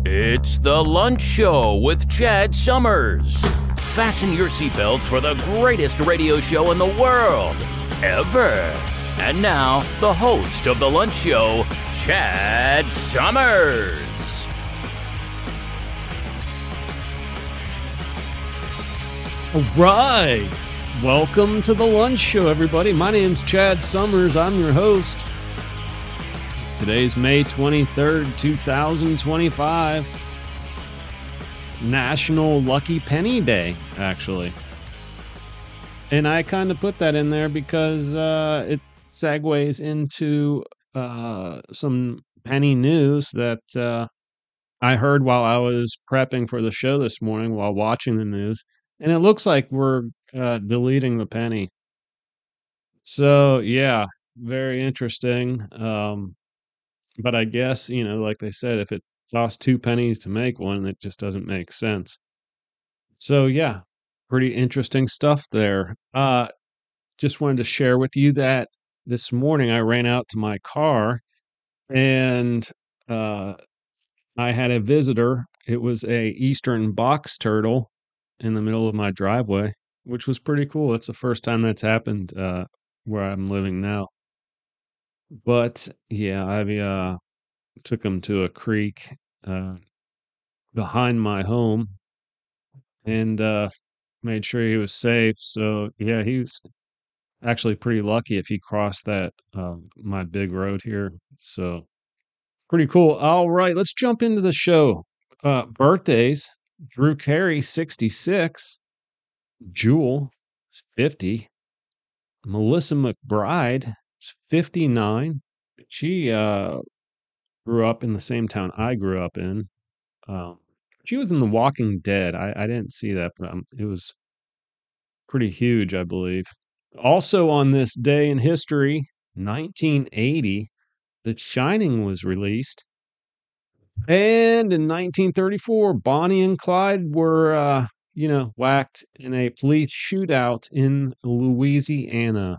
It's the Lunch Show with Chad Summers. Fasten your seatbelts for the greatest radio show in the world, ever. And now, the host of the Lunch Show, Chad Summers. All right. Welcome to the Lunch Show, everybody. My name's Chad Summers. I'm your host. Today's May 23rd, 2025. It's National Lucky Penny Day, actually. And I kind of put that in there because it segues into some penny news that I heard while I was prepping for the show this morning while watching the news. And it looks like we're deleting the penny. So, yeah, very interesting. But I guess, like they said, if it costs 2 pennies to make one, it just doesn't make sense. So, yeah, pretty interesting stuff there. Just wanted to share with you that this morning I ran out to my car and I had a visitor. It was a eastern box turtle in the middle of my driveway, which was pretty cool. It's the first time that's happened where I'm living now. But yeah, I took him to a creek behind my home and made sure he was safe. So yeah, he was actually pretty lucky if he crossed that my big road here. So pretty cool. All right, let's jump into the show. Birthdays: Drew Carey, 66. Jewel, 50. Melissa McBride, 59. She grew up in the same town I grew up in. She was in The Walking Dead. I didn't see that, but it was pretty huge, I believe. Also on this day in history, 1980, The Shining was released. And in 1934, Bonnie and Clyde were, whacked in a police shootout in Louisiana.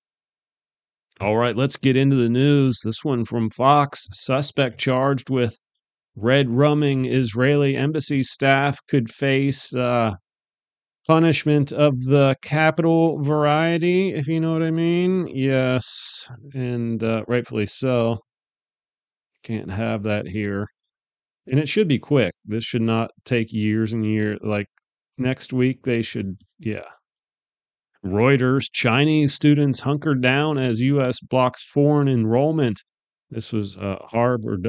All right, let's get into the news. This one from Fox. Suspect charged with red rumming Israeli embassy staff could face punishment of the capital variety, if you know what I mean. Yes, and rightfully so. Can't have that here. And it should be quick. This should not take years and years. Like next week, they should, yeah. Reuters: Chinese students hunker down as U.S. blocks foreign enrollment. This was a Harvard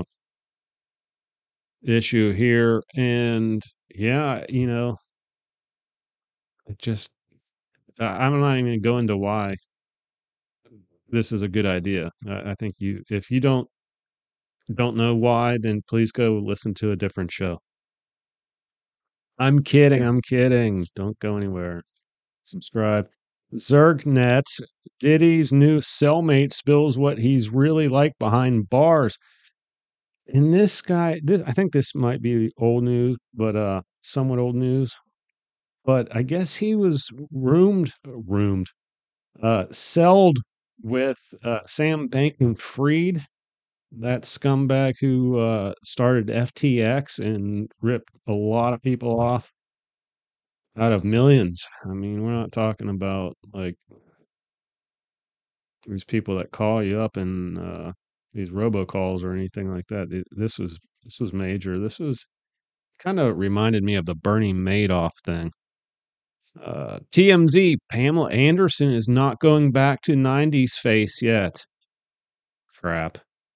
issue here. And yeah, it just, I'm not even going to go into why this is a good idea. I think if you don't know why, then please go listen to a different show. I'm kidding. Don't go anywhere. Subscribe. Zergnet: Diddy's new cellmate spills what he's really like behind bars. And this guy, I think this might be old news, but somewhat old news. But I guess he was celled with Sam Bankman-Fried, that scumbag who started FTX and ripped a lot of people off out of millions. I mean, we're not talking about like these people that call you up and these robocalls or anything like that. This was major. This was kind of reminded me of the Bernie Madoff thing. TMZ: Pamela Anderson is not going back to 90s face yet. Crap.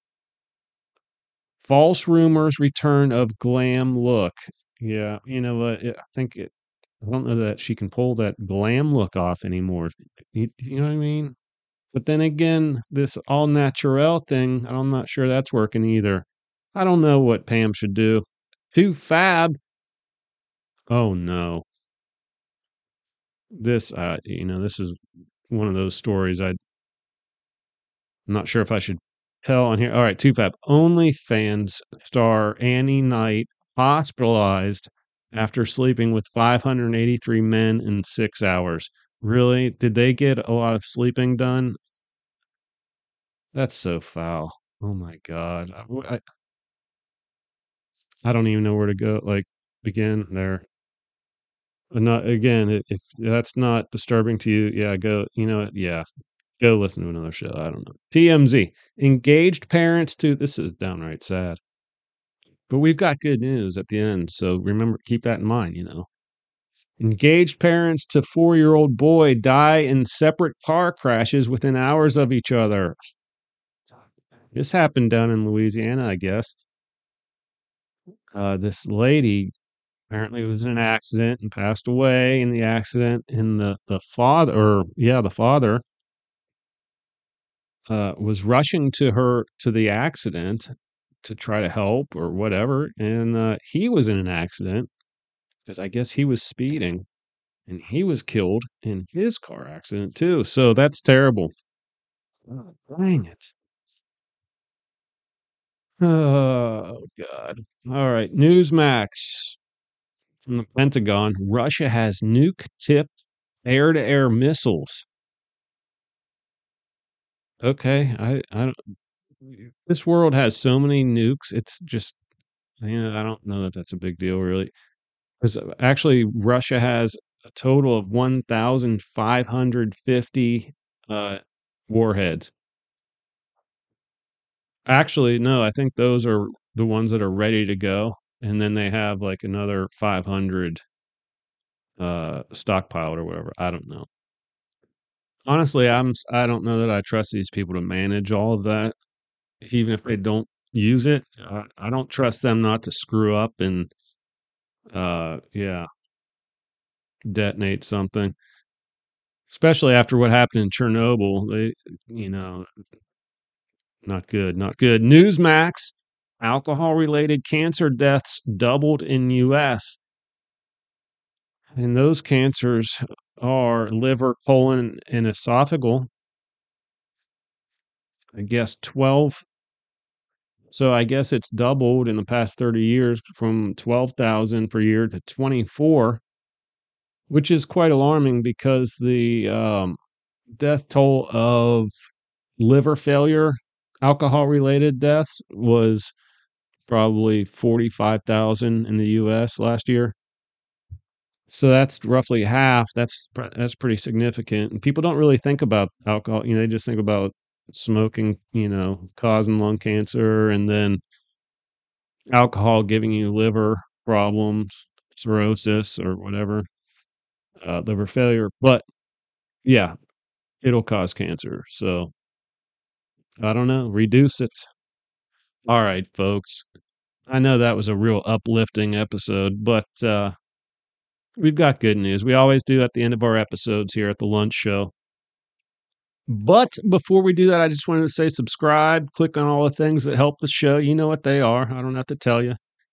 False rumors return of glam look. Yeah, you know what? I don't know that she can pull that glam look off anymore. You know what I mean? But then again, this all natural thing, I'm not sure that's working either. I don't know what Pam should do. Too fab. Oh no. This, this is one of those stories I'm not sure if I should tell on here. All right, 2Fab. OnlyFans star Annie Knight hospitalized after sleeping with 583 men in 6 hours. Really? Did they get a lot of sleeping done? That's so foul. Oh my God. I don't even know where to go. Like, again, there. Not again. If that's not disturbing to you, yeah, go. You know, yeah, go listen to another show. I don't know. TMZ engaged parents to. This is downright sad, but we've got good news at the end. So remember, keep that in mind. You know, engaged parents to 4-year-old boy die in separate car crashes within hours of each other. This happened down in Louisiana, I guess. This lady apparently was in an accident and passed away in the accident. And the father, or yeah, the father, was rushing to the accident to try to help or whatever, and he was in an accident because I guess he was speeding, and he was killed in his car accident too. So that's terrible. Oh, dang it. Oh God. All right. Newsmax from the Pentagon. Russia has nuke-tipped air-to-air missiles. Okay. I don't. This world has so many nukes. It's just, I don't know that that's a big deal, really. Because actually, Russia has a total of 1,550 uh, warheads. Actually, no, I think those are the ones that are ready to go, and then they have like another 500 stockpiled or whatever. I don't know. Honestly, I don't know that I trust these people to manage all of that, even if they don't use it. I don't trust them not to screw up and yeah, detonate something. Especially after what happened in Chernobyl, you know, not good, not good. Newsmax, alcohol-related cancer deaths doubled in U.S. And those cancers are liver, colon, and esophageal. I guess 12. So I guess it's doubled in the past 30 years from 12,000 per year to 24, which is quite alarming because the death toll of liver failure, alcohol related deaths was probably 45,000 in the US last year. So that's roughly half. That's pretty significant. And people don't really think about alcohol, they just think about smoking, causing lung cancer, and then alcohol giving you liver problems, cirrhosis or whatever, liver failure. But yeah, it'll cause cancer. So I don't know, reduce it. All right, folks. I know that was a real uplifting episode, but we've got good news. We always do at the end of our episodes here at the Lunch Show. But before we do that, I just wanted to say subscribe, click on all the things that help the show. You know what they are. I don't have to tell you.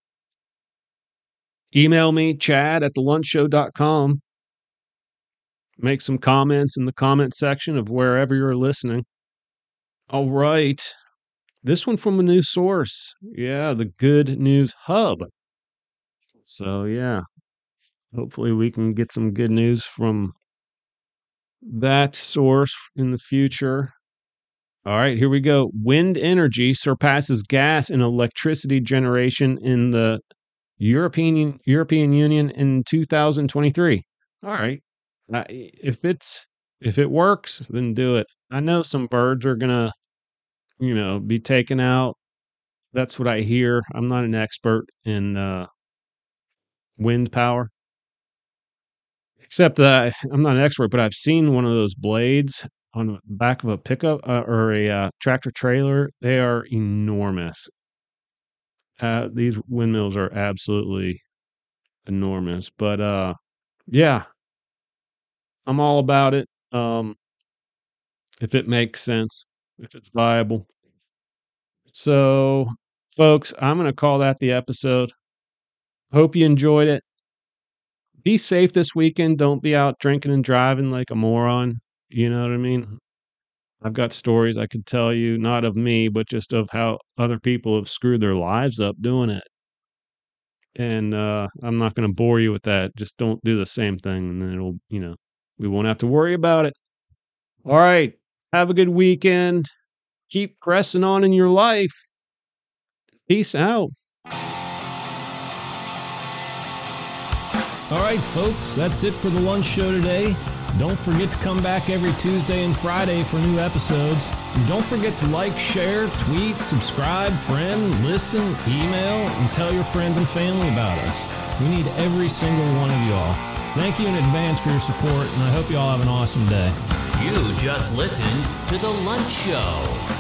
Email me, Chad at thelunchshow.com. Make some comments in the comment section of wherever you're listening. All right. This one from a new source. Yeah, the Good News Hub. So, yeah, hopefully we can get some good news from that source in the future. All right, here we go. Wind energy surpasses gas in electricity generation in the European Union in 2023. All right. If it works, then do it. I know some birds are gonna, be taken out. That's what I hear. I'm not an expert in wind power, except that I'm not an expert, but I've seen one of those blades on the back of a pickup or a tractor trailer. They are enormous. These windmills are absolutely enormous. But yeah, I'm all about it. If it makes sense, if it's viable. So, folks, I'm going to call that the episode. Hope you enjoyed it. Be safe this weekend. Don't be out drinking and driving like a moron. You know what I mean? I've got stories I could tell you, not of me, but just of how other people have screwed their lives up doing it. And I'm not going to bore you with that. Just don't do the same thing, and then we won't have to worry about it. All right. Have a good weekend. Keep pressing on in your life. Peace out. All right, folks, that's it for the lunch show today. Don't forget to come back every Tuesday and Friday for new episodes. And don't forget to like, share, tweet, subscribe, friend, listen, email, and tell your friends and family about us. We need every single one of y'all. Thank you in advance for your support, and I hope you all have an awesome day. You just listened to The Lunch Show.